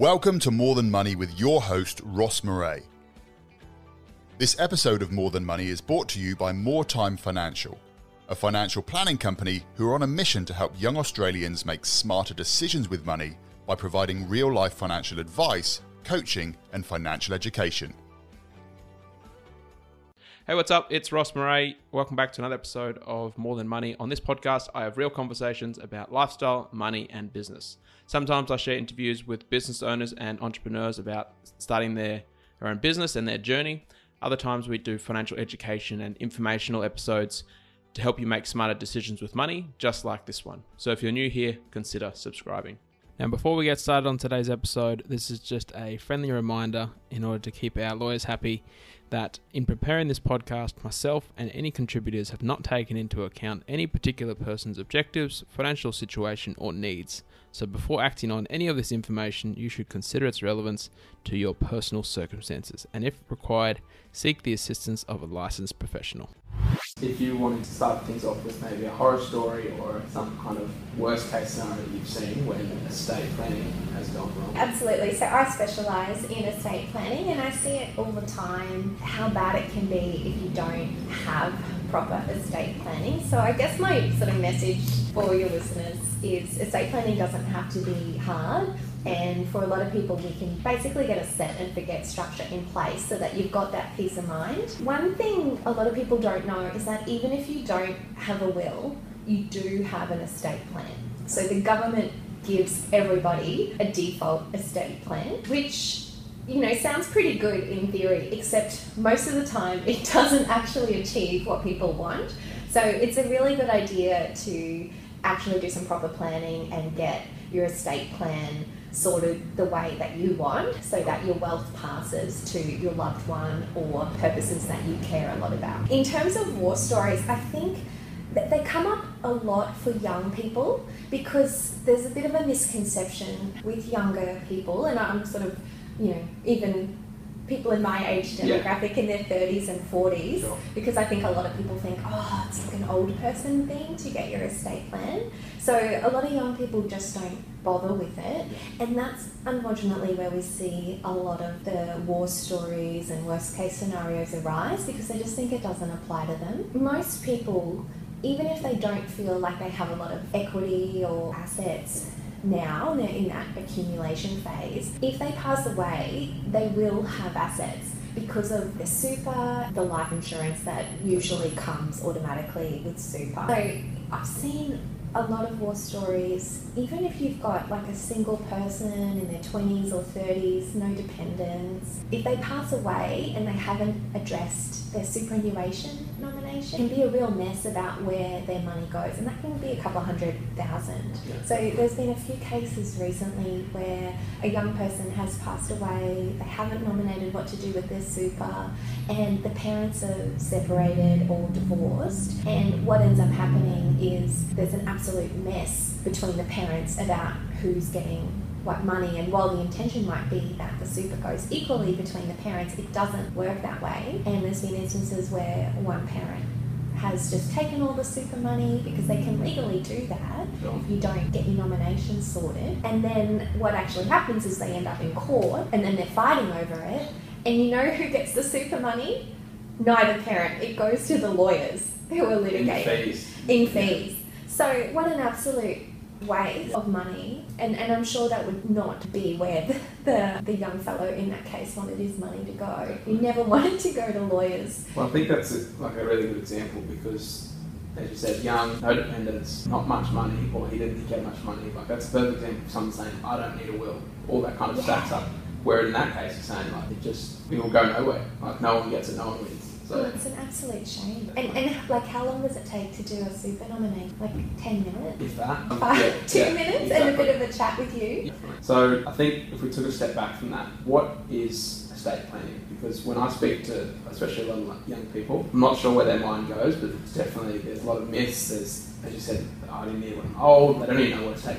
Welcome to More Than Money with your host, Ross Murray. This episode of More Than Money is brought to you by More Time Financial, a financial planning company who are on a mission to help young Australians make smarter decisions with money by providing real-life financial advice, coaching, and financial education. Hey, what's up? It's Ross Murray. Welcome back to another episode of More Than Money. On this podcast, I have real conversations about lifestyle, money, and business. Sometimes I share interviews with business owners and entrepreneurs about starting their own business and their journey. Other times we do financial education and informational episodes to help you make smarter decisions with money, just like this one. So if you're new here, consider subscribing. Now, before we get started on today's episode, this is just a friendly reminder in order to keep our lawyers happy that in preparing this podcast, myself and any contributors have not taken into account any particular person's objectives, financial situation, or needs. So before acting on any of this information, you should consider its relevance to your personal circumstances, and if required, seek the assistance of a licensed professional. If you wanted to start things off with maybe a horror story or some kind of worst case scenario that you've seen when estate planning has gone wrong. Absolutely. So I specialise in estate planning and I see it all the time, how bad it can be if you don't have proper estate planning. So I guess my sort of message for your listeners is estate planning doesn't have to be hard. And for a lot of people, we can basically get a set and forget structure in place so that you've got that peace of mind. One thing a lot of people don't know is that even if you don't have a will, you do have an estate plan. So the government gives everybody a default estate plan, which, you know, sounds pretty good in theory, except most of the time it doesn't actually achieve what people want. So it's a really good idea to actually do some proper planning and get your estate plan sorted the way that you want so that your wealth passes to your loved one or purposes that you care a lot about. In terms of war stories, I think that they come up a lot for young people because there's a bit of a misconception with younger people, and I'm sort of, you know, even people in my age demographic in their 30s and 40s, because I think a lot of people think, oh, it's like an old person thing to get your estate plan. So a lot of young people just don't bother with it, and that's unfortunately where we see a lot of the war stories and worst case scenarios arise, because they just think it doesn't apply to them. Most people, even if they don't feel like they have a lot of equity or assets now, they're in that accumulation phase, if they pass away, they will have assets because of the super, the life insurance that usually comes automatically with super. So I've seen a lot of war stories, even if you've got like a single person in their 20s or 30s, no dependents, if they pass away and they haven't addressed their superannuation nomination, it can be a real mess about where their money goes, and that can be a couple of $100,000. So there's been a few cases recently where a young person has passed away, they haven't nominated what to do with their super, and the parents are separated or divorced, and what ends up happening is there's an absolute mess between the parents about who's getting what money, and while the intention might be that the super goes equally between the parents, it doesn't work that way. And there's been instances where one parent has just taken all the super money because they can legally do that if you don't get your nomination sorted. And then what actually happens is they end up in court and then they're fighting over it. And you know who gets the super money? Neither parent. It goes to the lawyers who are litigating. In fees. So what an absolute waste of money, and I'm sure that would not be where the young fellow in that case wanted his money to go. He never wanted to go to lawyers. Well, I think that's a really good example because, as you said, young, no dependents, not much money, or he didn't get much money. Like, that's a perfect example of someone saying, I don't need a will. All that kind of stacks up. Where in that case, you're saying, like, it will go nowhere. Like, no one gets it, no one wins. So. Well, it's an absolute shame. And like, how long does it take to do a super nominate? Like 10 minutes? If that. 2 minutes exactly. And a bit of a chat with you? So I think if we took a step back from that, what is estate planning? Because when I speak to, especially a lot of young people, I'm not sure where their mind goes, but it's definitely, there's a lot of myths. There's, as you said, I didn't need when I'm old. They don't even know what estate planning is.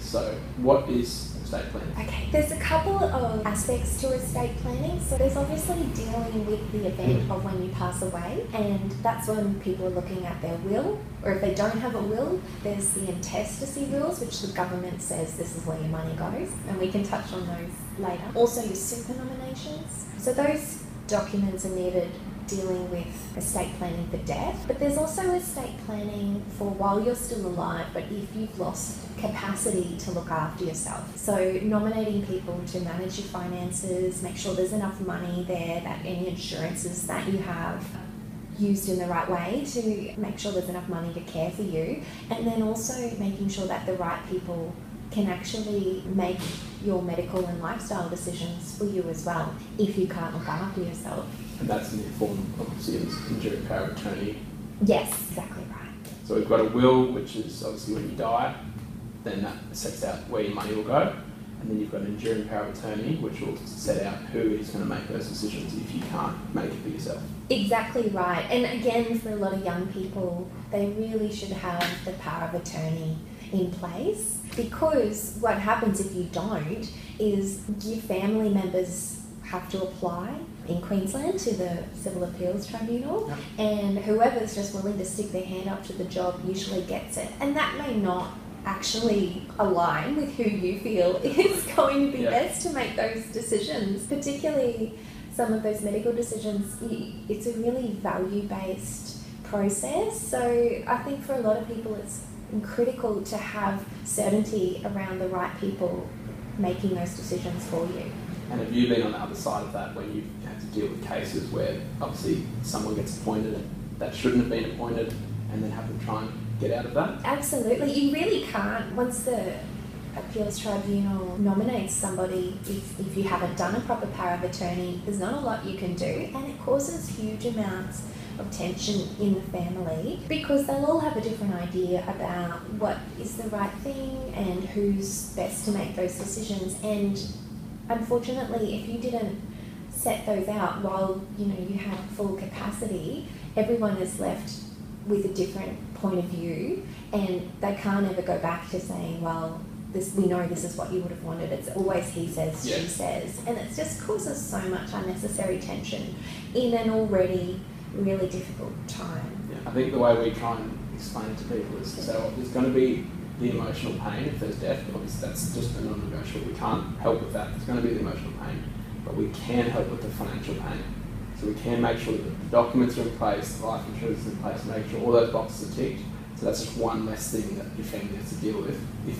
So what is estate planning? Okay, there's a couple of aspects to estate planning. So there's obviously dealing with the event of when you pass away, and that's when people are looking at their will, or if they don't have a will, there's the intestacy rules, which the government says this is where your money goes, and we can touch on those later. Also your super nominations. So those documents are needed dealing with estate planning for death, but there's also estate planning for while you're still alive, but if you've lost capacity to look after yourself. So nominating people to manage your finances, make sure there's enough money there, that any insurances that you have used in the right way to make sure there's enough money to care for you, and then also making sure that the right people can actually make your medical and lifestyle decisions for you as well if you can't look after yourself. And that's in the form of obviously enduring power of attorney. Yes, exactly right. So we've got a will, which is obviously when you die, then that sets out where your money will go. And then you've got an enduring power of attorney, which will set out who is going to make those decisions if you can't make it for yourself. Exactly right. And again, for a lot of young people, they really should have the power of attorney in place, because what happens if you don't is your family members have to apply in Queensland to the Civil Appeals Tribunal, Yep. and whoever's just willing to stick their hand up to the job usually gets it. And that may not actually align with who you feel is going to be Yeah. best to make those decisions, particularly some of those medical decisions. It's a really value-based process, so I think for a lot of people it's critical to have certainty around the right people making those decisions for you. And have you been on the other side of that when you've had to deal with cases where obviously someone gets appointed that shouldn't have been appointed, and then have to try and get out of that? Absolutely. You really can't. Once the Appeals Tribunal nominates somebody, if you haven't done a proper power of attorney, there's not a lot you can do, and it causes huge amounts of tension in the family, because they'll all have a different idea about what is the right thing and who's best to make those decisions. And unfortunately, if you didn't set those out while you had full capacity, everyone is left with a different point of view, and they can't ever go back to saying, well, we know this is what you would have wanted. It's always he says, she says, and it just causes so much unnecessary tension in an already really difficult time. Yeah, I think the way we try and explain it to people is to say, well, there's going to be the emotional pain if there's death. Obviously that's just a non-negotiable. We can't help with that. There's going to be the emotional pain, but we can help with the financial pain. So we can make sure that the documents are in place, the life insurance is in place, make sure all those boxes are ticked. So that's just one less thing that your family has to deal with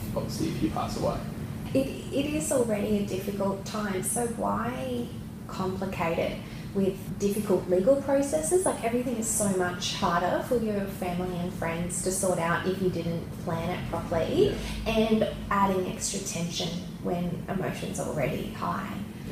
if you pass away. It is already a difficult time, so why complicate it with difficult legal processes? Like, everything is so much harder for your family and friends to sort out if you didn't plan it properly, and adding extra tension when emotions are already high.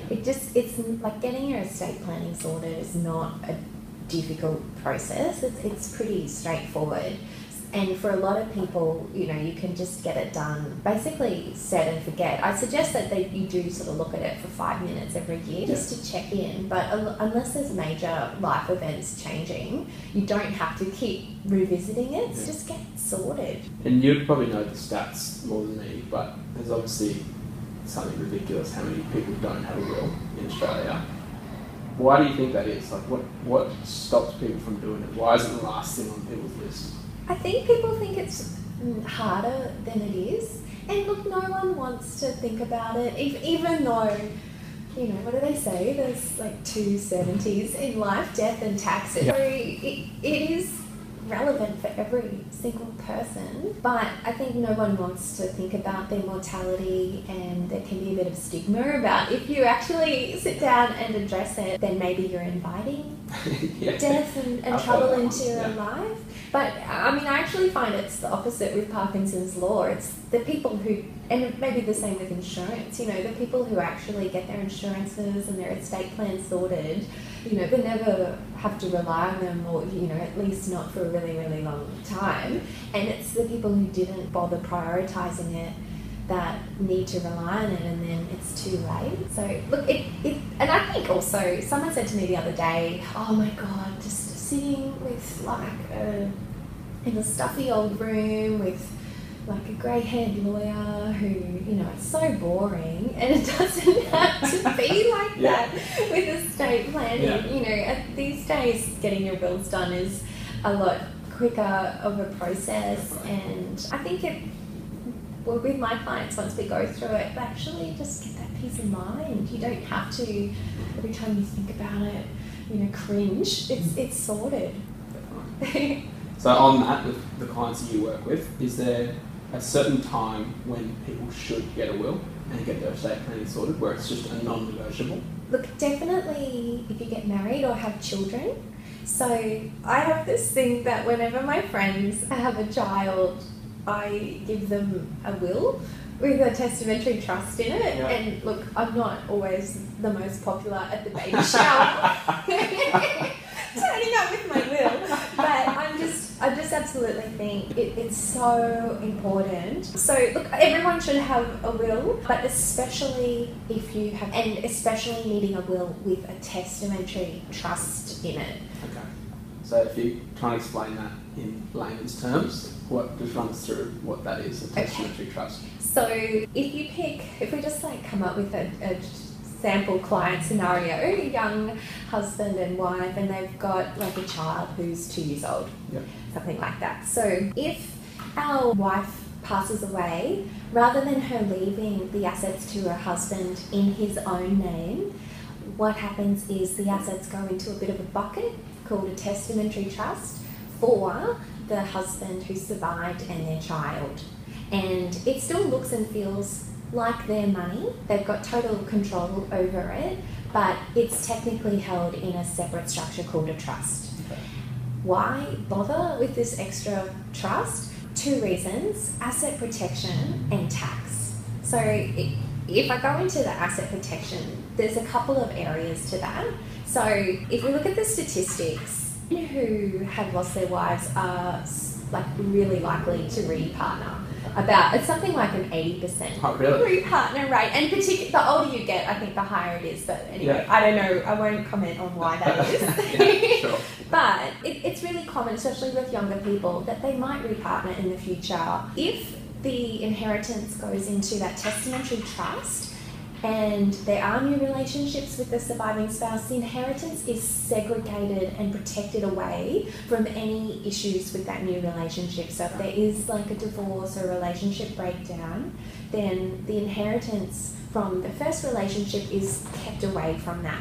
It's like getting your estate planning sorted is not a difficult process. It's pretty straightforward. And for a lot of people, you can just get it done, basically set and forget. I suggest that you do sort of look at it for 5 minutes every year just to check in. But unless there's major life events changing, you don't have to keep revisiting it. Yeah. Just get it sorted. And you'd probably know the stats more than me, but there's obviously something ridiculous how many people don't have a will in Australia. Why do you think that is? Like, what stops people from doing it? Why is it the last thing on people's list? I think people think it's harder than it is. And look, no one wants to think about it, even though, what do they say? There's like 2 certainties in life, death and taxes. Yeah. So it is relevant for every single person, but I think no one wants to think about their mortality, and there can be a bit of stigma about if you actually sit down and address it, then maybe you're inviting death and trouble into your life. But I actually find it's the opposite with Parkinson's law. It's the people who, and maybe the same with insurance, the people who actually get their insurances and their estate plans sorted, they never have to rely on them, or, at least not for a really, really long time. And it's the people who didn't bother prioritising it that need to rely on it, and then it's too late. So look, and I think also, someone said to me the other day, oh my God, just sitting with in a stuffy old room with like a grey-haired lawyer who, you know, it's so boring, and it doesn't have to be like that with estate planning. You know, these days getting your wills done is a lot quicker of a process, and I think well, with my clients, once we go through it, they actually just get that peace of mind. You don't have to, every time you think about it, you know, cringe. It's sorted. So on that, with the clients that you work with, is there a certain time when people should get a will and get their estate planning sorted, where it's just a non-negotiable? Look, definitely if you get married or have children. So I have this thing that whenever my friends have a child, I give them a will with a testamentary trust in it. Yeah. And look, I'm not always the most popular at the baby shower, turning up with my will, but I just absolutely think it's so important. So look, everyone should have a will, but especially if you have, and especially needing a will with a testamentary trust in it. Okay. So if you try and explain that in layman's terms, just run us through what that is, a testamentary trust. So if we just like come up with a sample client scenario, a young husband and wife, and they've got like a child who's 2 years old, something like that. So if our wife passes away, rather than her leaving the assets to her husband in his own name, what happens is the assets go into a bit of a bucket called a testamentary trust for the husband who survived and their child. And it still looks and feels like their money. They've got total control over it, but it's technically held in a separate structure called a trust. Okay. Why bother with this extra trust? 2 reasons: asset protection and tax. So if I go into the asset protection, there's a couple of areas to that. So if we look at the statistics, who have lost their wives are like really likely to re-partner. It's something like an 80% re-partner rate, and particularly the older you get, I think the higher it is. But anyway, I don't know. I won't comment on why that is. Sure. But it's really common, especially with younger people, that they might re-partner in the future. If the inheritance goes into that testamentary trust, and there are new relationships with the surviving spouse, the inheritance is segregated and protected away from any issues with that new relationship. So if there is like a divorce or relationship breakdown, then the inheritance from the first relationship is kept away from that.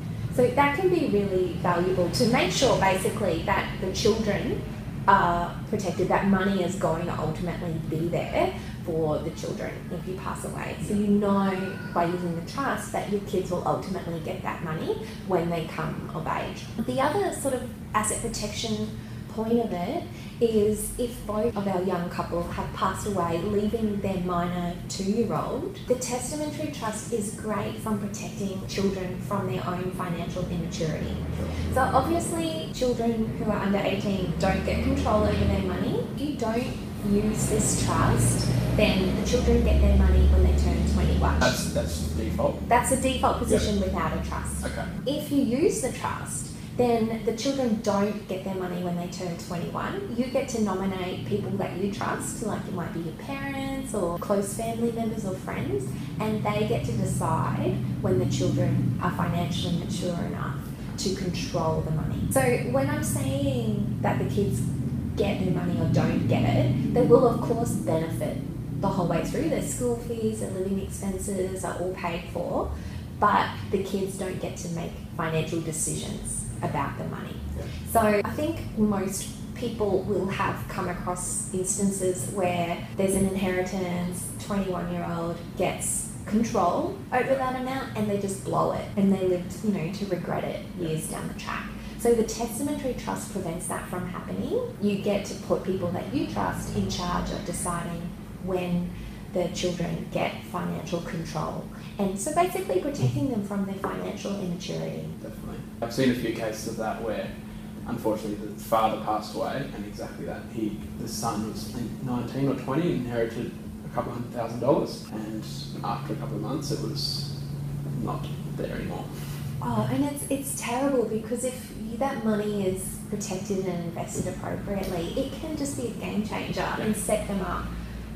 So that can be really valuable to make sure basically that the children are protected, that money is going to ultimately be there for the children if you pass away. So you know by using the trust that your kids will ultimately get that money when they come of age. The other sort of asset protection point of it is if both of our young couple have passed away, leaving their minor 2-year-old, the testamentary trust is great from protecting children from their own financial immaturity. So obviously children who are under 18 don't get control over their money. If you don't use this trust, then the children get their money when they turn 21. That's default? That's a default position without a trust. Okay. If you use the trust, then the children don't get their money when they turn 21. You get to nominate people that you trust, like it might be your parents or close family members or friends, and they get to decide when the children are financially mature enough to control the money. So when I'm saying that the kids get their money or don't get it, they will of course benefit the whole way through. Their school fees, their living expenses are all paid for, but the kids don't get to make financial decisions about the money. Yeah. So I think most people will have come across instances where there's an inheritance, 21-year-old gets control over that amount and they just blow it, and they live, to regret it years down the track. So the testamentary trust prevents that from happening. You get to put people that you trust in charge of deciding when the children get financial control, and so basically protecting them from their financial immaturity. Definitely. I've seen a few cases of that where unfortunately the father passed away, and exactly that. The son was 19 or 20, inherited a couple $100,000, and after a couple of months it was not there anymore. Oh, and it's terrible, because if that money is protected and invested appropriately, it can just be a game changer and set them up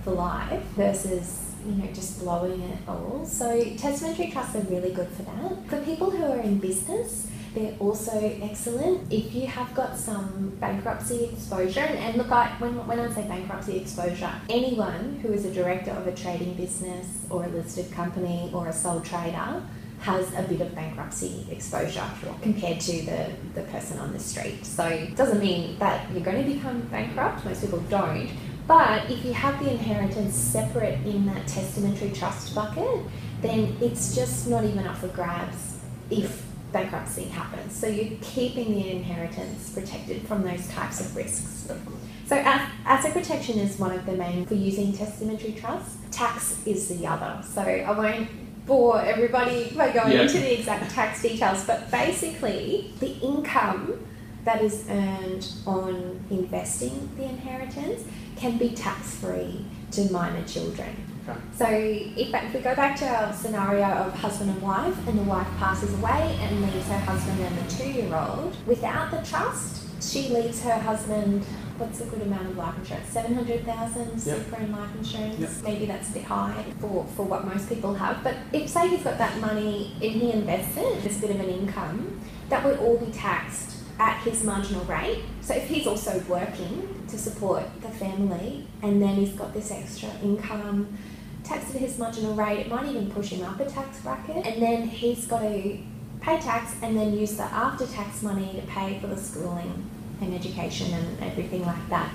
for life versus, just blowing it all. So testamentary trusts are really good for that. For people who are in business, they're also excellent. If you have got some bankruptcy exposure, and look, when I say bankruptcy exposure, anyone who is a director of a trading business or a listed company or a sole trader has a bit of bankruptcy exposure compared to the person on the street. So it doesn't mean that you're going to become bankrupt, most people don't, but if you have the inheritance separate in that testamentary trust bucket, then it's just not even up for grabs if bankruptcy happens. So you're keeping the inheritance protected from those types of risks. So asset protection is one of the main for using testamentary trusts. Tax is the other. So I won't bore everybody by going into the exact tax details, but basically the income that is earned on investing the inheritance can be tax-free to minor children. Okay. So if we go back to our scenario of husband and the wife passes away and leaves her husband and the 2-year-old, without the trust, she leaves her husband, what's a good amount of life insurance? 700,000 super and life insurance. Yep. Maybe that's a bit high for what most people have. But if, say, he's got that money and he invests it, it's a bit of an income, that would all be taxed at his marginal rate. So if he's also working to support the family and then he's got this extra income, taxed at his marginal rate, it might even push him up a tax bracket, and then he's got to pay tax and then use the after-tax money to pay for the schooling and education and everything like that.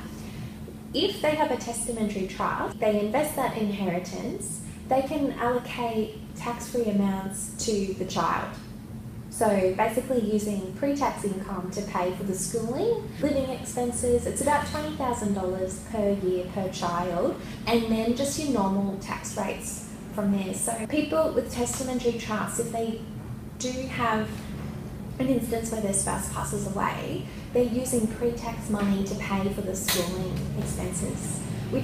If they have a testamentary trust, they invest that inheritance, they can allocate tax-free amounts to the child. So basically using pre-tax income to pay for the schooling, living expenses, it's about $20,000 per year per child, and then just your normal tax rates from there. So people with testamentary trusts, if they do have an instance where their spouse passes away, they're using pre-tax money to pay for the schooling expenses,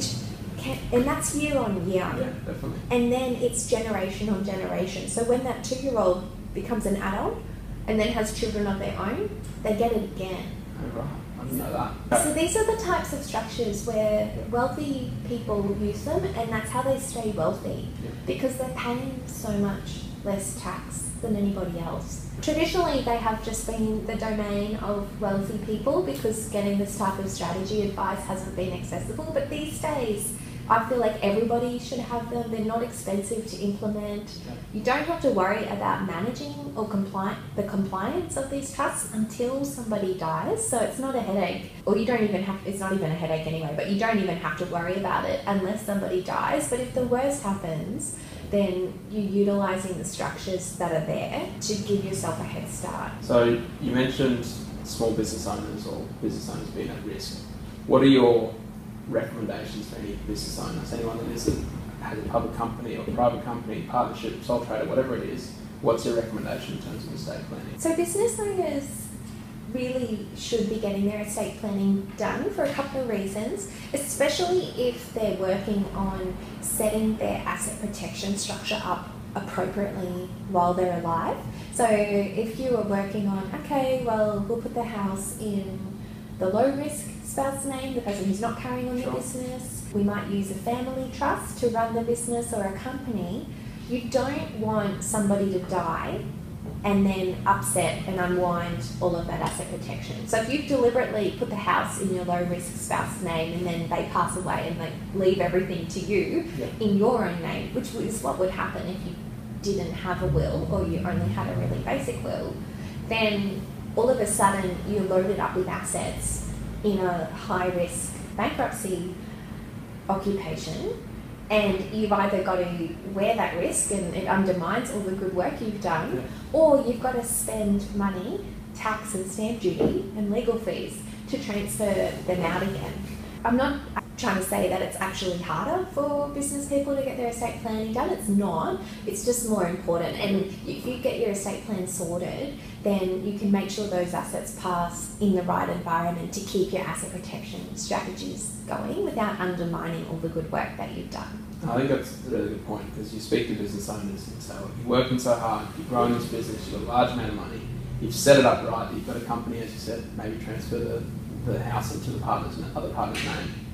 and that's year on year. Yeah, definitely. And then it's generation on generation. So when that 2-year-old becomes an adult and then has children of their own, they get it again. Oh, right. I didn't know that. So these are the types of structures where wealthy people use them, and that's how they stay wealthy, because they're paying so much less tax than anybody else. Traditionally, they have just been the domain of wealthy people because getting this type of strategy advice hasn't been accessible, but these days I feel like everybody should have them. They're not expensive to implement. You don't have to worry about managing or the compliance of these trusts until somebody dies. So it's not a headache, or it's not even a headache anyway, but you don't even have to worry about it unless somebody dies. But if the worst happens, then you're utilising the structures that are there to give yourself a head start. So you mentioned small business owners or business owners being at risk. What are your recommendations for any business owners? Anyone that has a public company or private company, partnership, sole trader, whatever it is, what's your recommendation in terms of estate planning? So business owners really should be getting their estate planning done for a couple of reasons, especially if they're working on setting their asset protection structure up appropriately while they're alive. So if you are working on, we'll put the house in the low risk spouse name, the person who's not carrying on the business. We might use a family trust to run the business or a company. You don't want somebody to die and then upset and unwind all of that asset protection. So if you deliberately put the house in your low risk spouse name and then they pass away and they leave everything to you in your own name, which is what would happen if you didn't have a will or you only had a really basic will, then all of a sudden you're loaded up with assets in a high risk bankruptcy occupation, and you've either got to wear that risk and it undermines all the good work you've done, or you've got to spend money, tax and stamp duty and legal fees to transfer them out again. I'm not trying to say that it's actually harder for business people to get their estate planning done. It's not. It's just more important. And if you get your estate plan sorted, then you can make sure those assets pass in the right environment to keep your asset protection strategies going without undermining all the good work that you've done. I think that's a really good point, because you speak to business owners and say, you're working so hard, you're growing this business, you've got a large amount of money, you've set it up right, you've got a company, as you said, maybe transfer the house into the other partner's name.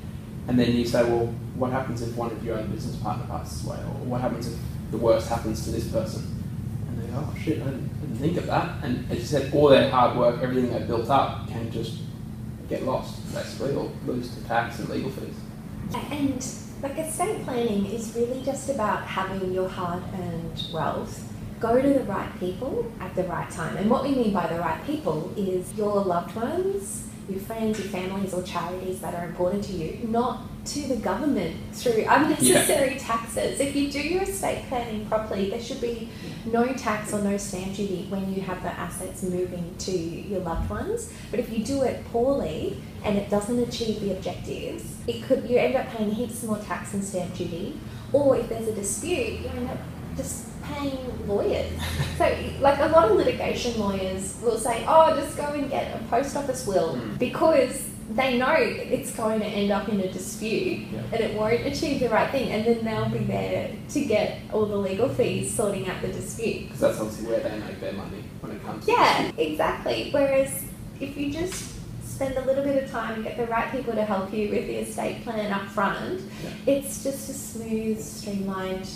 And then you say, well, what happens if one of your own business partner passes away? Or what happens if the worst happens to this person? And they go, oh shit, I didn't think of that. And as you said, all their hard work, everything they built up can just get lost, basically, or lose to tax and legal fees. And like estate planning is really just about having your hard-earned wealth go to the right people at the right time. And what we mean by the right people is your loved ones, your friends, your families or charities that are important to you, not to the government through unnecessary taxes. If you do your estate planning properly, there should be no tax or no stamp duty when you have the assets moving to your loved ones. But if you do it poorly and it doesn't achieve the objectives, you end up paying heaps more tax and stamp duty. Or if there's a dispute, you end up just paying lawyers. So like a lot of litigation lawyers will say, oh, just go and get a post office will, because they know it's going to end up in a dispute and it won't achieve the right thing, and then they'll be there to get all the legal fees sorting out the dispute. Because that's obviously where they make their money when it comes to exactly. Whereas if you just spend a little bit of time and get the right people to help you with the estate plan up front, it's just a smooth, streamlined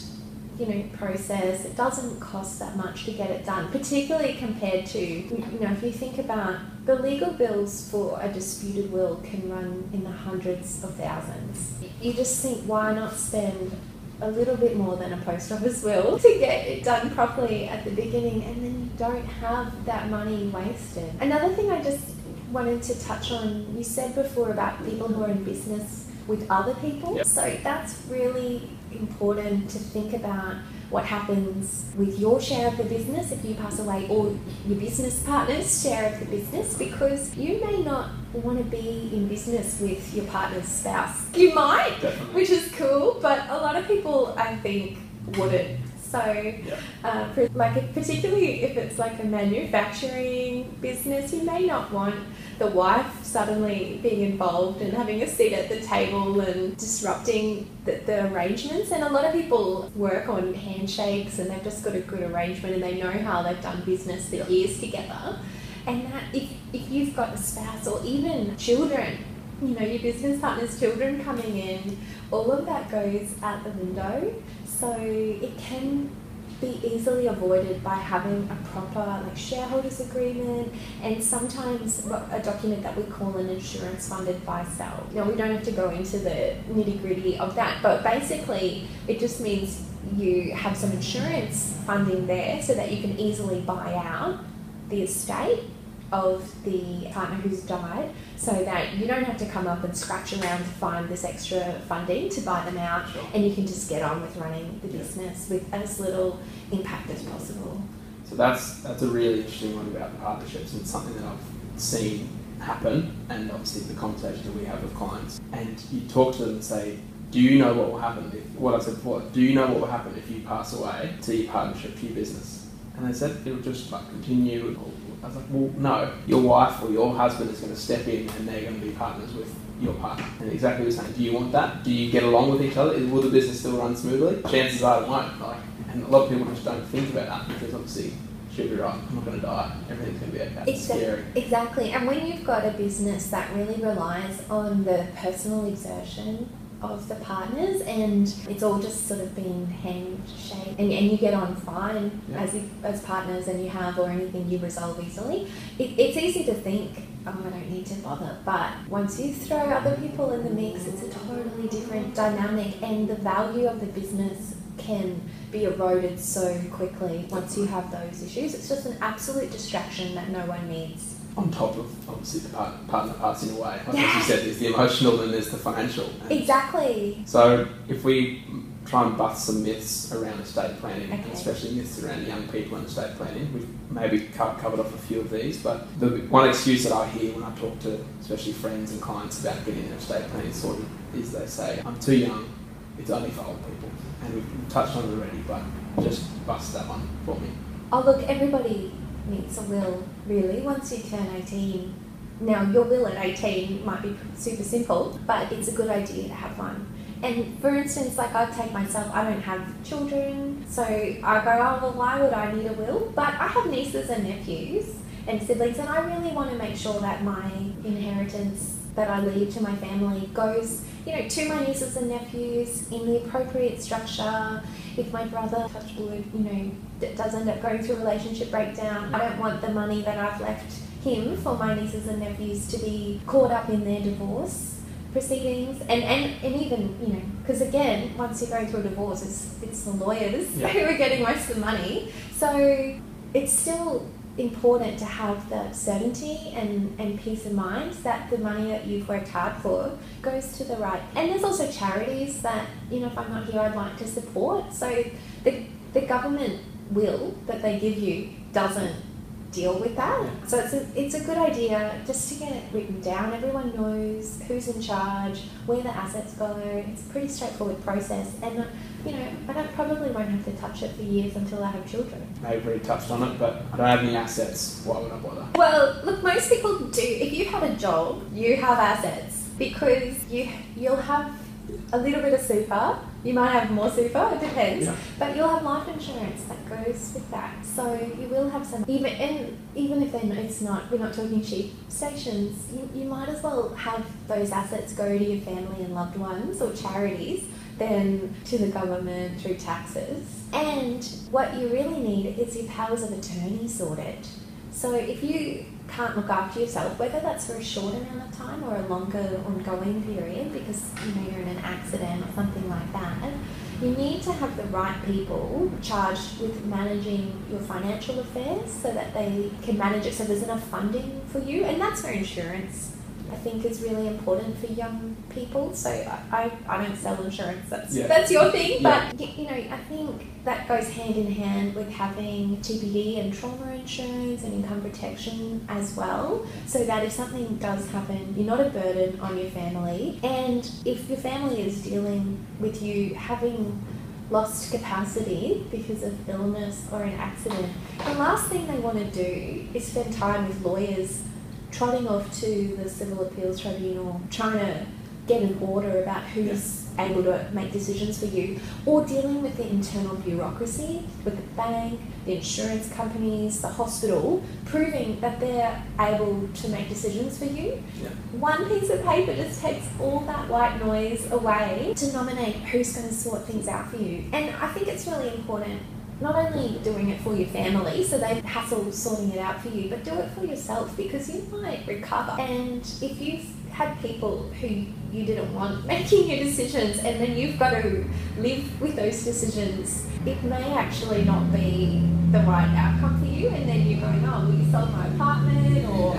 process. It doesn't cost that much to get it done, particularly compared to, if you think about the legal bills for a disputed will can run in the hundreds of thousands. You just think, why not spend a little bit more than a post office will to get it done properly at the beginning, and then you don't have that money wasted. Another thing I just wanted to touch on, you said before about people who are in business with other people. So that's really important to think about what happens with your share of the business if you pass away, or your business partner's share of the business, because you may not want to be in business with your partner's spouse. You might, which is cool, but a lot of people, I think, wouldn't. So, particularly if it's like a manufacturing business, you may not want the wife suddenly being involved and having a seat at the table and disrupting the arrangements. And a lot of people work on handshakes and they've just got a good arrangement and they know how they've done business for years together. And that if you've got a spouse or even children, your business partner's children coming in, all of that goes out the window. So it can be easily avoided by having a proper shareholders agreement, and sometimes a document that we call an insurance funded buy-sell. We don't have to go into the nitty-gritty of that, but basically it just means you have some insurance funding there so that you can easily buy out the estate of the partner who's died, so that you don't have to come up and scratch around to find this extra funding to buy them out, and you can just get on with running the business with as little impact as possible. So that's a really interesting one about partnerships, and it's something that I've seen happen, and obviously the conversation that we have with clients. And you talk to them and say, do you know what will happen what I said before, do you know what will happen if you pass away to your partnership, to your business? And they said it'll just continue. I was like, well, no, your wife or your husband is going to step in and they're going to be partners with your partner. And exactly the same. Do you want that? Do you get along with each other? Will the business still run smoothly? Chances are it won't. And a lot of people just don't think about that, because obviously, she'll be right, I'm not going to die, everything's going to be okay. It's scary. Exactly. And when you've got a business that really relies on the personal exertion of the partners, and it's all just sort of been handshake, and you get on fine as partners, and or anything you resolve easily, it's easy to think, I don't need to bother. But once you throw other people in the mix, it's a totally different dynamic, and the value of the business can be eroded so quickly once you have those issues. It's just an absolute distraction that no one needs. On top of obviously the partner passing away, as you said, there's the emotional and there's the financial. Exactly. So if we try and bust some myths around estate planning, and especially myths around young people and estate planning, we've maybe covered off a few of these, but the one excuse that I hear when I talk to especially friends and clients about getting their estate planning sorted is they say, I'm too young, it's only for old people. And we've touched on it already, but just bust that one for me. Oh look, everybody needs a will, really, once you turn 18. Now, your will at 18 might be super simple, but it's a good idea to have one. And for instance, I take myself, I don't have children, so I go, oh, well, why would I need a will? But I have nieces and nephews and siblings, and I really want to make sure that my inheritance that I leave to my family goes, to my nieces and nephews in the appropriate structure. If my brother, touch wood, does end up going through a relationship breakdown, I don't want the money that I've left him for my nieces and nephews to be caught up in their divorce proceedings. And even, because again, once you're going through a divorce, it's the lawyers who are getting most of the money. So it's still important to have that certainty and peace of mind that the money that you've worked hard for goes to the right. And there's also charities that, if I'm not here, I'd like to support. So the government will that they give you doesn't deal with that. So it's a good idea just to get it written down. Everyone knows who's in charge, where the assets go. It's a pretty straightforward process. And I probably won't have to touch it for years until I have children. Maybe already touched on it, but I don't have any assets. Why would I bother? Well, look, most people do. If you have a job, you have assets because you'll have a little bit of super. You might have more super, it depends. Yeah. But you'll have life insurance that goes with that. So you will have some, even if we're not talking cheap stations, you might as well have those assets go to your family and loved ones or charities than to the government through taxes. And what you really need is your powers of attorney sorted. So if you can't look after yourself, whether that's for a short amount of time or a longer ongoing period because you're in an accident or something like that, you need to have the right people charged with managing your financial affairs so that they can manage it so there's enough funding for you. And that's where insurance, I think, is really important for young people. So I don't sell insurance, that's your thing, but I think that goes hand in hand with having TPD and trauma insurance and income protection as well, so that if something does happen, you're not a burden on your family. And if your family is dealing with you having lost capacity because of illness or an accident, the last thing they want to do is spend time with lawyers trotting off to the Civil Appeals Tribunal, trying to get an order about who's able to make decisions for you, or dealing with the internal bureaucracy, with the bank, the insurance companies, the hospital, proving that they're able to make decisions for you. Yeah. One piece of paper just takes all that white noise away to nominate who's going to sort things out for you. And I think it's really important not only doing it for your family, so they hassle sorting it out for you, but do it for yourself because you might recover. And if you've had people who you didn't want making your decisions and then you've got to live with those decisions, it may actually not be the right outcome for you. And then you're going, oh, well, you sold my apartment, or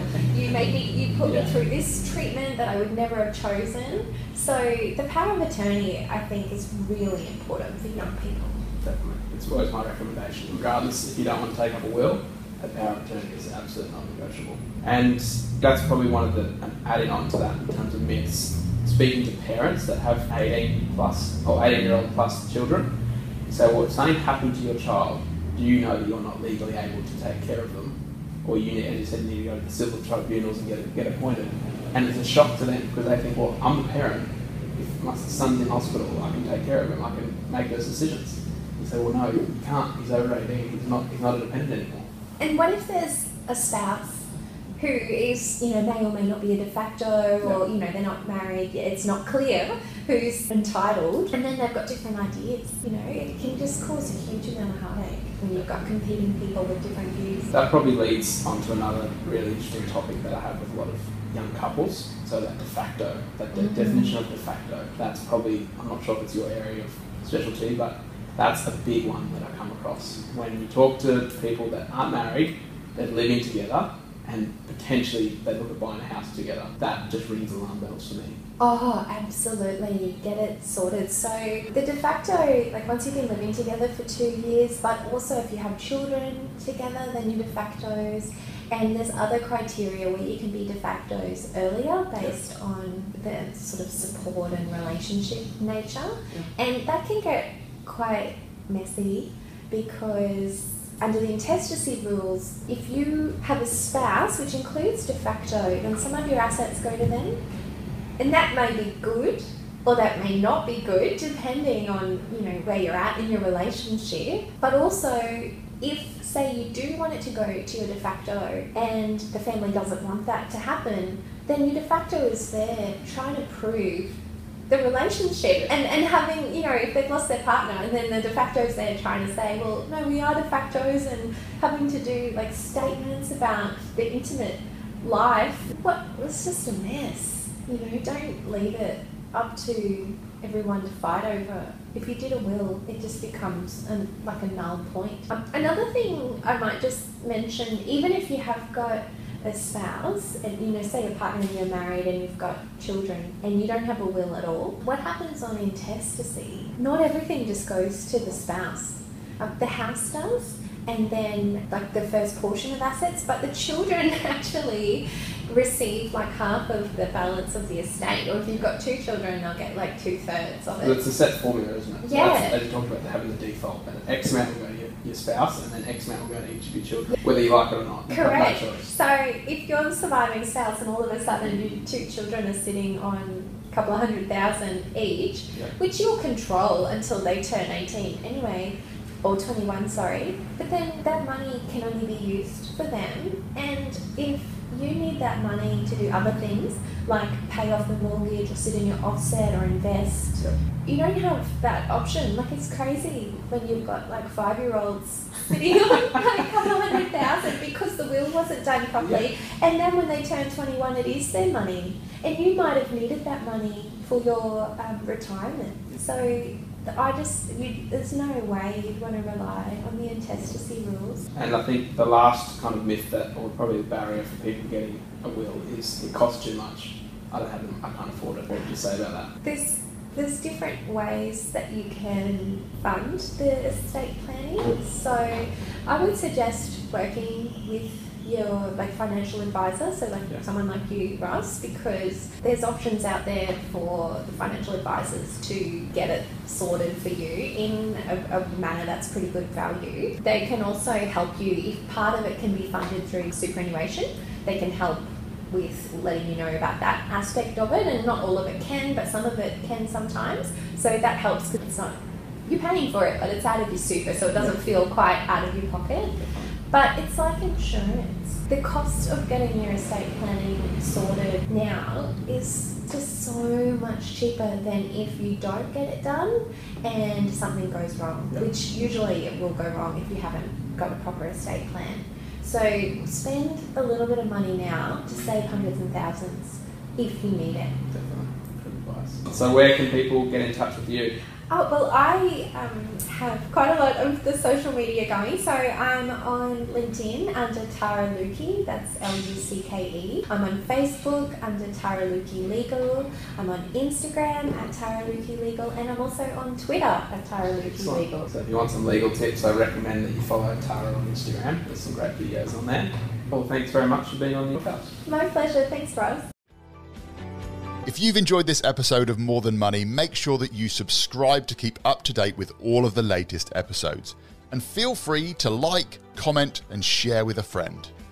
you put me through this treatment that I would never have chosen. So the power of attorney, I think, is really important for young people. Definitely. It's always my recommendation. Regardless, if you don't want to take up a will, a power of attorney is absolutely non-negotiable. And that's probably one of the, adding on to that in terms of myths, speaking to parents that have 18-year-old plus children, say, well, if something happened to your child, do you know that you're not legally able to take care of them? Or you need, as you said, need to go to the civil tribunals and get appointed. And it's a shock to them because they think, well, I'm the parent. If my son's in hospital, I can take care of him. I can make those decisions. You say, well, no, you can't. He's over 18. He's not a dependent anymore. And what if there's a spouse who is, may or may not be a de facto, or, they're not married, it's not clear who's entitled, and then they've got different ideas, it can just cause a huge amount of heartache when you've got competing people with different views. That probably leads on to another really interesting topic that I have with a lot of young couples. So that de facto, that definition of de facto, that's probably, I'm not sure if it's your area of specialty, but that's a big one that I come across. When you talk to people that aren't married, they're living together, and potentially they look at buying a house together, that just rings alarm bells for me. Oh, absolutely. Get it sorted. So the de facto, once you've been living together for 2 years, but also if you have children together, then you're de factos. And there's other criteria where you can be de factos earlier based on the sort of support and relationship nature. Yeah. And that can get quite messy because under the intestacy rules, if you have a spouse, which includes de facto, then some of your assets go to them. And that may be good, or that may not be good, depending on, where you're at in your relationship. But also, if, say, you do want it to go to your de facto and the family doesn't want that to happen, then your de facto is there trying to prove the relationship and having, if they've lost their partner and then the de facto's there trying to say, well, no, we are de factos, and having to do like statements about the intimate life. It's just a mess. Don't leave it up to everyone to fight over. If you did a will, it just becomes like a null point. Another thing I might just mention, even if you have got a spouse and say your partner and you're married and you've got children and you don't have a will at all, what happens on intestacy? Not everything just goes to the spouse. The house does, and then like the first portion of assets, but the children actually receive like half of the balance of the estate, or if you've got 2 children, they'll get like 2/3 of it. It's a set formula, isn't it? Yeah. As you talked about, having the default, and X amount will go to your spouse, and then X amount will go to each of your children, whether you like it or not. Correct. No choice. So if you're the surviving spouse and all of a sudden your 2 children are sitting on a couple of $100,000 each, which you'll control until they turn 18 anyway, or 21, sorry, but then that money can only be used for them, and if you need that money to do other things like pay off the mortgage or sit in your offset or invest, you don't have that option. Like, it's crazy when you've got like 5-year-olds sitting on like a couple of $100,000 because the will wasn't done properly, and then when they turn 21 it is their money, and you might have needed that money for your retirement. So there's no way you'd want to rely on the intestacy rules. And I think the last kind of myth or probably the barrier for people getting a will is it costs too much. I can't afford it. What would you say about that? There's different ways that you can fund the estate planning. So I would suggest working with your financial advisor, so someone like you, Russ, because there's options out there for the financial advisors to get it sorted for you in a manner that's pretty good value. They can also help you if part of it can be funded through superannuation. They can help with letting you know about that aspect of it, and not all of it can, but some of it can sometimes. So that helps because it's not, you're paying for it, but it's out of your super, so it doesn't feel quite out of your pocket. But it's like insurance. The cost of getting your estate planning sorted now is just so much cheaper than if you don't get it done and something goes wrong, which usually it will go wrong if you haven't got a proper estate plan. So spend a little bit of money now to save hundreds and thousands if you need it. Definitely. Good advice. So where can people get in touch with you? Oh, well, I have quite a lot of the social media going. So I'm on LinkedIn under Tara Lukey, that's Lucke. I'm on Facebook under Tara Lukey Legal. I'm on Instagram at Tara Lukey Legal, and I'm also on Twitter at Tara Lukey Legal. So if you want some legal tips, I recommend that you follow Tara on Instagram. There's some great videos on there. Well, thanks very much for being on the podcast. My pleasure. Thanks, Ross. If you've enjoyed this episode of More Than Money, make sure that you subscribe to keep up to date with all of the latest episodes. And feel free to like, comment, and share with a friend.